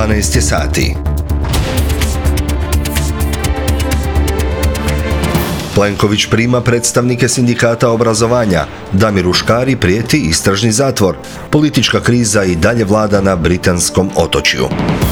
12 sati. Plenković prima predstavnike sindikata obrazovanja. Damiru Škari prijeti istražni zatvor. Politička kriza i dalje vlada na britanskom otočju.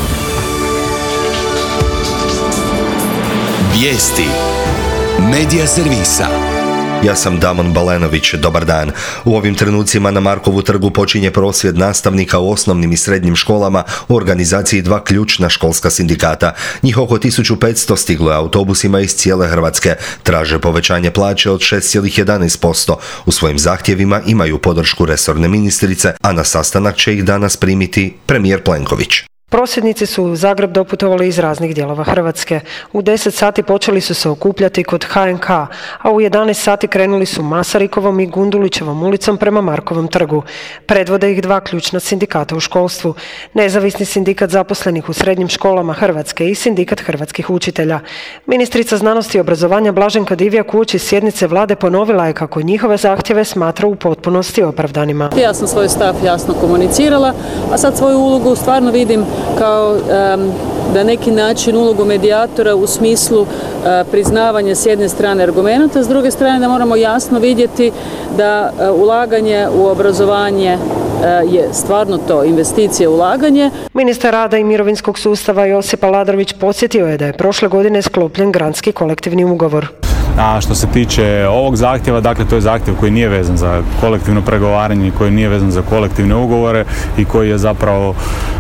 Vijesti Medija servisa. Ja sam Damon Balenović, dobar dan. U ovim trenucima na Markovu trgu počinje prosvjed nastavnika u osnovnim i srednjim školama u organizaciji dva ključna školska sindikata. Njih oko 1500 stiglo je autobusima iz cijele Hrvatske. Traže povećanje plaće od 6,11%. U svojim zahtjevima imaju podršku resorne ministrice, a na sastanak će ih danas primiti premijer Plenković. Prosvjednici su u Zagreb doputovali iz raznih dijelova Hrvatske. U 10 sati počeli su se okupljati kod HNK, a u 11 sati krenuli su Masarikovom i Gundulićevom ulicom prema Markovom trgu. Predvode ih dva ključna sindikata u školstvu. Nezavisni sindikat zaposlenih u srednjim školama Hrvatske i sindikat hrvatskih učitelja. Ministrica znanosti i obrazovanja Blaženka Divjak uoči sjednice vlade ponovila je kako njihove zahtjeve smatra u potpunosti opravdanima. Ja sam svoj stav jasno komunicirala, a sad svoju ulogu stvarno vidim kao na neki način ulogu medijatora u smislu priznavanja s jedne strane argumenata, s druge strane da moramo jasno vidjeti da ulaganje u obrazovanje je stvarno to investicije, ulaganje. Ministar rada i mirovinskog sustava Josip Aladrović podsjetio je da je prošle godine sklopljen granski kolektivni ugovor. A što se tiče ovog zahtjeva, dakle to je zahtjev koji nije vezan za kolektivno pregovaranje, koji nije vezan za kolektivne ugovore i koji je zapravo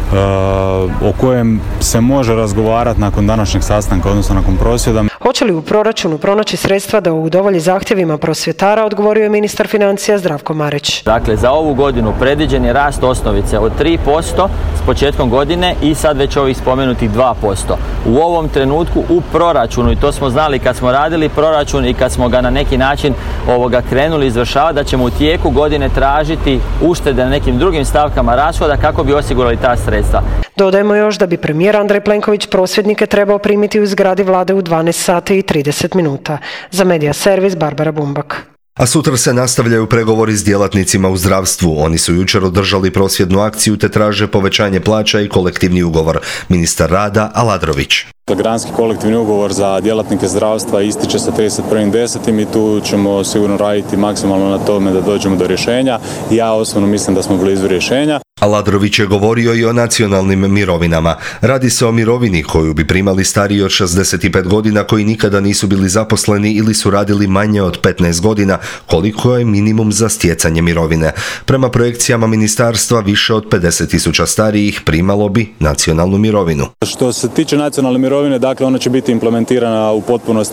o kojem se može razgovarati nakon današnjeg sastanka, odnosno nakon prosvjeda. Hoće li u proračunu pronaći sredstva da udovolji zahtjevima prosvjetara, odgovorio je ministar financija Zdravko Marić. Dakle, za ovu godinu predviđen je rast osnovice od 3% s početkom godine i sad već ovih spomenutih 2%. U ovom trenutku u proračunu, i to smo znali kad smo radili proračun i kad smo ga na neki način krenuli izvršavati, da ćemo u tijeku godine tražiti uštede na nekim drugim stavkama rashoda kako bi osigurali ta sredstva. Dodajemo još da bi premijer Andrej Plenković prosvjednike trebao primiti u zgradi vlade u 12 sati i 30 minuta. Za Medija servis Barbara Bumbak. A sutra se nastavljaju pregovori s djelatnicima u zdravstvu. Oni su jučer održali prosvjednu akciju te traže povećanje plaća i kolektivni ugovor. Ministar rada Aladrović. Granski kolektivni ugovor za djelatnike zdravstva ističe sa 31.10. i tu ćemo sigurno raditi maksimalno na tome da dođemo do rješenja. Ja osobno mislim da smo blizu rješenja. Aladrović je govorio i o nacionalnim mirovinama. Radi se o mirovini koju bi primali stariji od 65 godina koji nikada nisu bili zaposleni ili su radili manje od 15 godina, koliko je minimum za stjecanje mirovine. Prema projekcijama ministarstva, više od 50.000 starijih primalo bi nacionalnu mirovinu. Što se tiče nacionalne mirovine, dakle ona će biti implementirana u potpunosti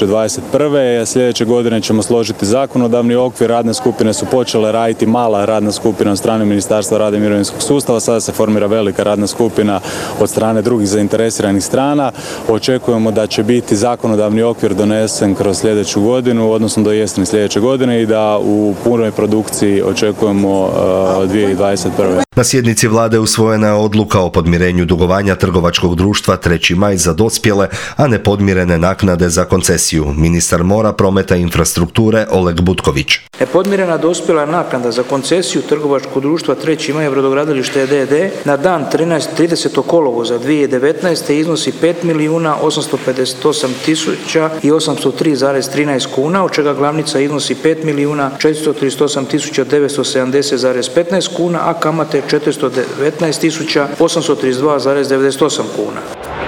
2021. Sljedeće godine ćemo složiti zakonodavni okvir, radne skupine su počele raditi, mala radna skupina od strane Ministarstva rada i mirovinskog sustava, sada se formira velika radna skupina od strane drugih zainteresiranih strana. Očekujemo da će biti zakonodavni okvir donesen kroz sljedeću godinu, odnosno do jeseni sljedeće godine i da u punoj produkciji očekujemo 2021. Na sjednici vlade usvojena je odluka o podmirenju dugovanja trgovačkog društva 3. maj za dospjele, a nepodmirene naknade za koncesiju. Ministar mora, prometa i infrastrukture Oleg Butković. Nepodmirena dospjela naknada za koncesiju trgovačkog društva 3. maj brodogradilište d.d. na dan 30. kolovoza 2019. iznosi 5.858.803,13 kuna, od čega glavnica iznosi 5.438.970,15 kuna, a kamate 419.832,98 kuna.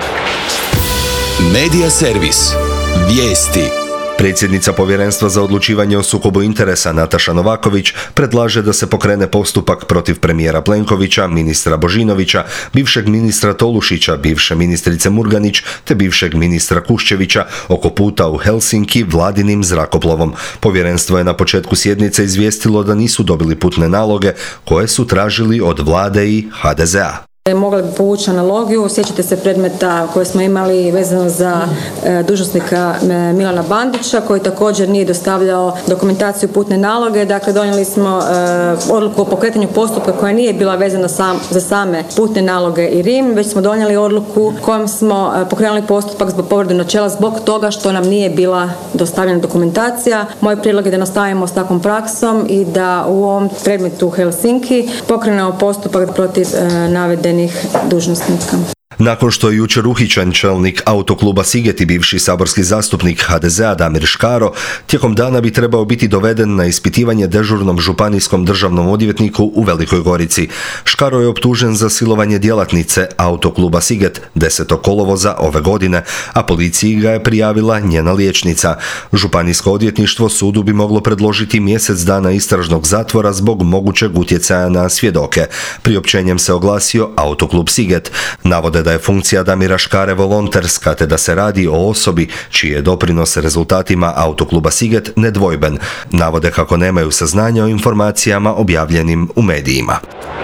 Medija servis. Vijesti. Predsjednica Povjerenstva za odlučivanje o sukobu interesa Nataša Novaković predlaže da se pokrene postupak protiv premijera Plenkovića, ministra Božinovića, bivšeg ministra Tolušića, bivše ministrice Murganić te bivšeg ministra Kuščevića oko puta u Helsinki vladinim zrakoplovom. Povjerenstvo je na početku sjednice izvijestilo da nisu dobili putne naloge koje su tražili od vlade i HDZ-a. Mogla bi povući analogiju, sjećate se predmeta koje smo imali vezano za dužnosnika Milana Bandića koji također nije dostavljao dokumentaciju putne naloge. Dakle, donijeli smo odluku o pokretanju postupka koja nije bila vezana za same putne naloge i Rim, već smo donijeli odluku kojom smo pokrenuli postupak zbog povrede načela zbog toga što nam nije bila dostavljena dokumentacija. Moj prijedlog je da nastavimo s takvom praksom i da u ovom predmetu Helsinki pokrenemo postupak protiv navedenih navedenih dužnosnika. Nakon što je jučer uhićen čelnik autokluba Siget i bivši saborski zastupnik HDZ-a Damir Škaro, tijekom dana bi trebao biti doveden na ispitivanje dežurnom županijskom državnom odvjetniku u Velikoj Gorici. Škaro je optužen za silovanje djelatnice autokluba Siget 10. kolovoza ove godine, a policiji ga je prijavila njena liječnica. Županijsko odvjetništvo sudu bi moglo predložiti mjesec dana istražnog zatvora zbog mogućeg utjecaja na svjedoke. Priopćenjem se oglasio autoklub Siget. Navode da je funkcija Damira Škare volonterska te da se radi o osobi čiji je doprinos rezultatima autokluba Siget nedvojben. Navode kako nemaju saznanja o informacijama objavljenim u medijima.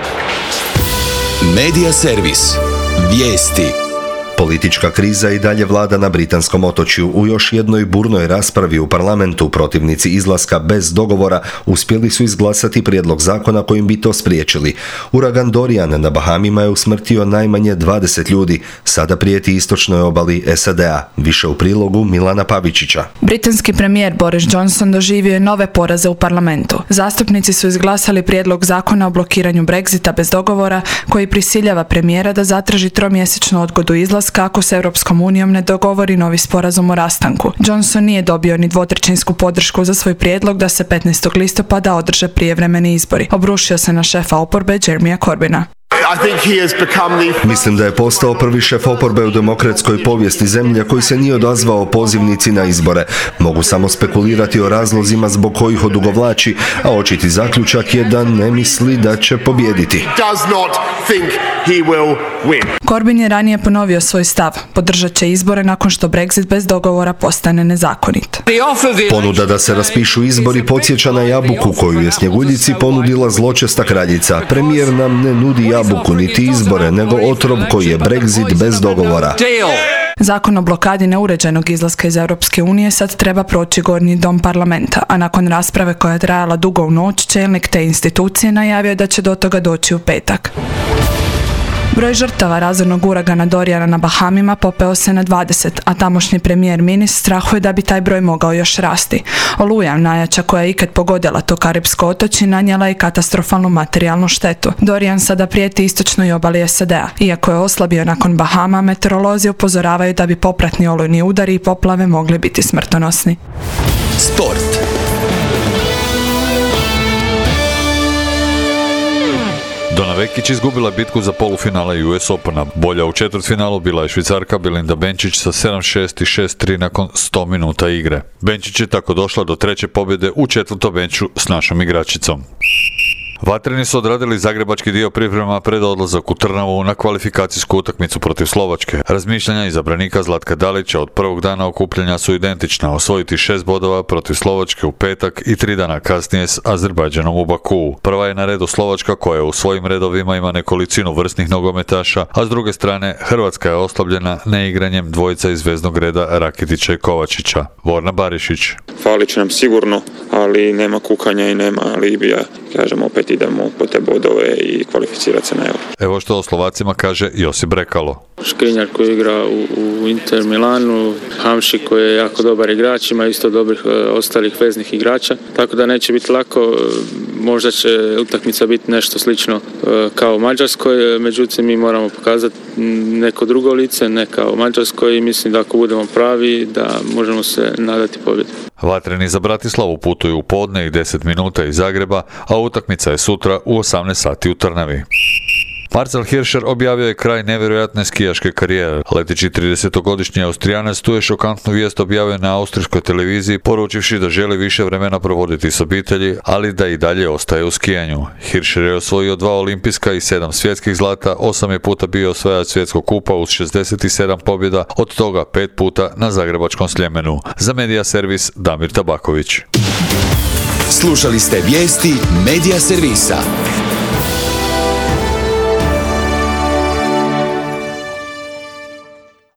Medija servis. Vijesti. Politička kriza i dalje vlada na britanskom otočju. U još jednoj burnoj raspravi u parlamentu protivnici izlaska bez dogovora uspjeli su izglasati prijedlog zakona kojim bi to spriječili. Uragan Dorian na Bahamima je usmrtio najmanje 20 ljudi. Sada prijeti istočnoj obali SAD-a. Više u prilogu Milana Pavičića. Britanski premijer Boris Johnson doživio je nove poraze u parlamentu. Zastupnici su izglasali prijedlog zakona o blokiranju Brexita bez dogovora koji prisiljava premijera da zatraži 3-mjesečnu odgodu izlaska kako se Europskom unijom ne dogovori novi sporazum o rastanku. Johnson nije dobio ni dvotrećinsku podršku za svoj prijedlog da se 15. listopada održe prijevremeni izbori. Obrušio se na šefa oporbe Jeremya Corbyna. Mislim da je postao prvi šef oporbe u demokratskoj povijesti zemlje koji se nije odazvao pozivnici na izbore. Mogu samo spekulirati o razlozima zbog kojih odugovlači, a očiti zaključak je da ne misli da će pobijediti. Corbyn je ranije ponovio svoj stav. Podržat će izbore nakon što Brexit bez dogovora postane nezakonit. Ponuda da se raspišu izbori podsjeća na jabuku koju je Snjeguljici ponudila zločesta kraljica. Premijer nam ne nudi jabuku niti izbore, nego otrov koji je Brexit bez dogovora. Zakon o blokadi neuređenog izlaska iz Europske unije sad treba proći gornji dom parlamenta, a nakon rasprave koja je trajala dugo u noć, čelnik te institucije najavio da će do toga doći u petak. Broj žrtava razornog uragana Doriana na Bahamima popeo se na 20, a tamošnji premijer Minis strahuje da bi taj broj mogao još rasti. Oluja, najjača koja je ikad pogodila to karipsko otočje, nanijela je katastrofalnu materijalnu štetu. Dorian sada prijeti istočnoj obali SAD-a. Iako je oslabio nakon Bahama, meteorolozi upozoravaju da bi popratni olujni udari i poplave mogli biti smrtonosni. Sport. Donna Vekić izgubila bitku za polufinale US Opena. Bolja u četvrtfinalu bila je Švicarka Belinda Bencic sa 7-6 i 6-3 nakon 100 minuta igre. Bencic je tako došla do treće pobjede u četvrtom meču s našom igračicom. Vatreni su odradili zagrebački dio priprema pred odlazak u Trnavu na kvalifikacijsku utakmicu protiv Slovačke. Razmišljanja izabranika Zlatka Dalića od prvog dana okupljanja su identična: osvojiti 6 bodova protiv Slovačke u petak i 3 dana kasnije s Azerbajdžanom u Bakuu. Prva je na redu Slovačka koja u svojim redovima ima nekolicinu vrsnih nogometaša, a s druge strane Hrvatska je oslabljena neigranjem dvojica iz veznog reda Rakitića i Kovačića. Vorna Barišić. Falit će nam sigurno, ali nema kukanja i nema alibija. Kažemo, opet idemo po te bodove i kvalificirati se na Euro. Evo što o Slovacima kaže Josip Brekalo. Škrinjar koji igra u Inter Milanu, Hamšik koji je jako dobar igrač, ima isto dobrih ostalih veznih igrača, tako da neće biti lako. Možda će utakmica biti nešto slično kao u Mađarskoj, međutim mi moramo pokazati neko drugo lice, ne kao u Mađarskoj, i mislim da ako budemo pravi da možemo se nadati pobjedi. Vatreni za Bratislavu putuju u podne i 10 minuta iz Zagreba, a utakmica je sutra u 18 sati u Trnavi. Marcel Hirscher objavio je kraj nevjerojatne skijaške karijere. Leteći 30-godišnji Austrijanac tu je šokantnu vijest objavio na austrijskoj televiziji, poručivši da želi više vremena provoditi s obitelji, ali da i dalje ostaje u skijanju. Hirscher je osvojio 2 olimpijska i 7 svjetskih zlata, 8 je puta bio osvajač svjetskog kupa uz 67 pobjeda, od toga 5 puta na Zagrebačkom Sljemenu. Za Medija servis Damir Tabaković. Slušali ste vijesti Medija servisa.